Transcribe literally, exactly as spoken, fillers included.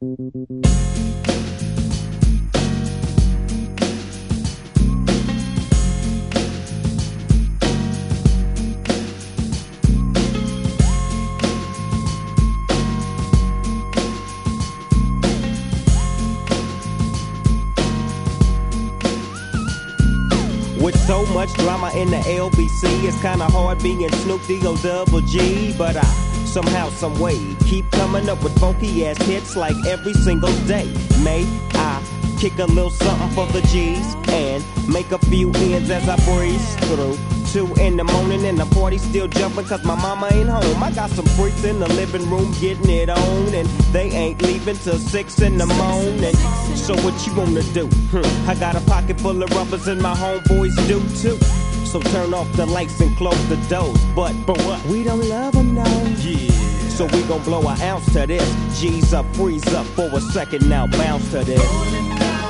With so much drama in the L B C, it's kinda hard being Snoop D-O double G. But I, somehow, someway, keep coming up with funky ass hits like every single day. May I kick a little something for the G's and make a few ends as I breeze through. Two in the morning and the party still jumping cause my mama ain't home. I got some freaks in the living room getting it on, and they ain't leaving till six in the morning. So what you wanna do? Hmm. I got a pocket full of rubbers and my homeboys do too. So turn off the lights and close the doors. But, but what? We don't love them now. Yeah. So we gon' blow an ounce to this. G's up, freeze up for a second now, bounce to this.